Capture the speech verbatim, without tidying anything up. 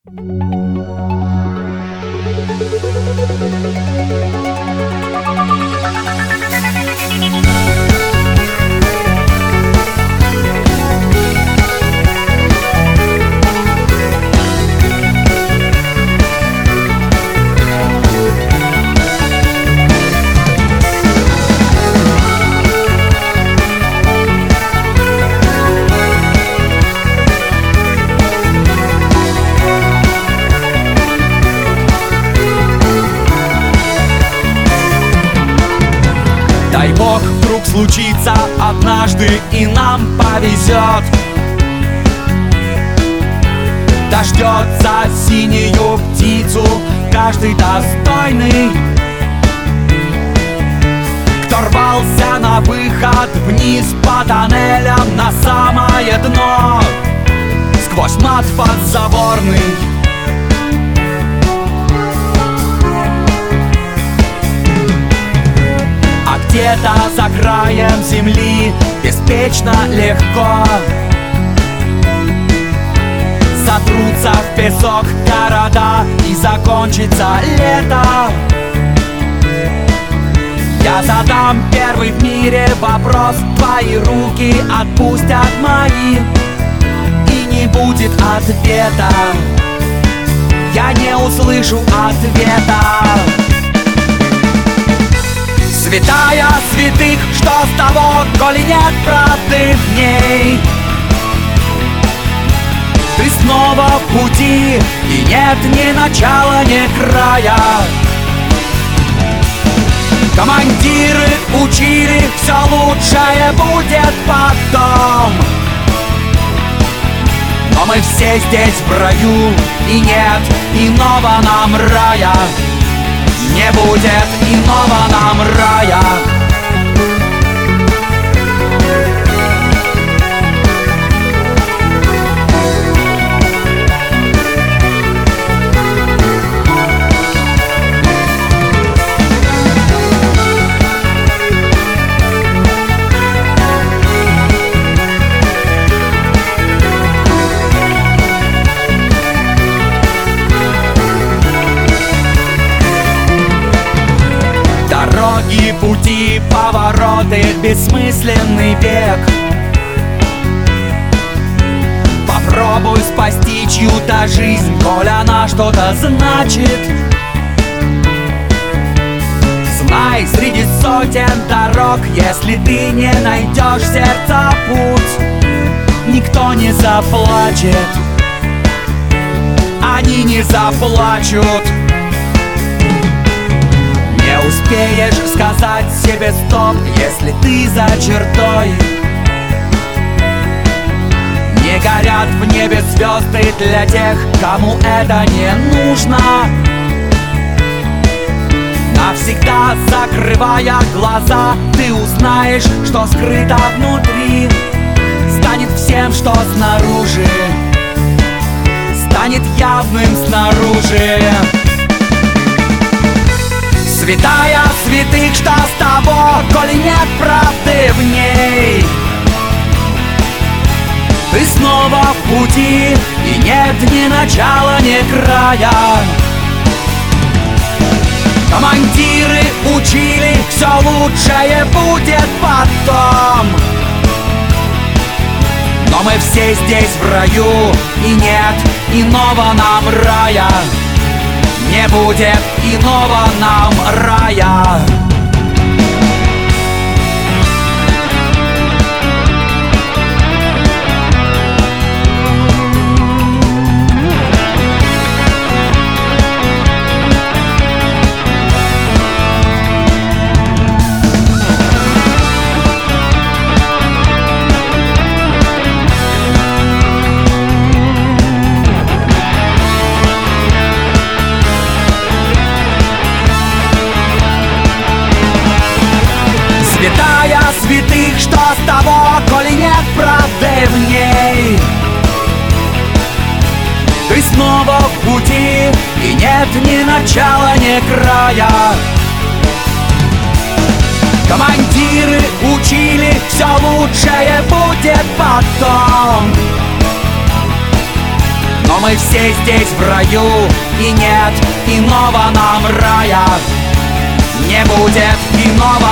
Дай Бог, вдруг случится однажды и нам повезет. Дождется синюю птицу каждый достойный, кто рвался на выход вниз по тоннелям на самое дно, сквозь мат подзаборный. Где-то за краем земли беспечно легко сотрутся в песок города и закончится лето. Я задам первый в мире вопрос, твои руки отпустят мои, и не будет ответа, я не услышу ответа. Святая святых, что с того, коли нет правды в ней? Ты снова в пути, и нет ни начала, ни края. Командиры учили, все лучшее будет потом, но мы все здесь в раю, и нет иного нам рая. Не будет иного нам рая. Дороги, пути, повороты, бессмысленный бег. Попробуй спасти чью-то жизнь, коль она что-то значит. Знай, среди сотен дорог, если ты не найдешь сердца путь, никто не заплачет, они не заплачут. Не успеешь сказать себе стоп, если ты за чертой. Не горят в небе звезды для тех, кому это не нужно. Навсегда закрывая глаза, ты узнаешь, что скрыто внутри. Станет всем, что снаружи, станет явным снаружи. Святая святых, что с того, коли нет правды в ней? Ты снова в пути, и нет ни начала, ни края. Командиры учили, все лучшее будет потом, но мы все здесь в раю, и нет иного нам рая. Не будет иного нам рая. Святая святых, что с того, коли нет правды в ней? Ты снова в пути, и нет ни начала, ни края. Командиры учили, все лучшее будет потом, Но мы все здесь в раю, и нет иного нам рая. Не будет иного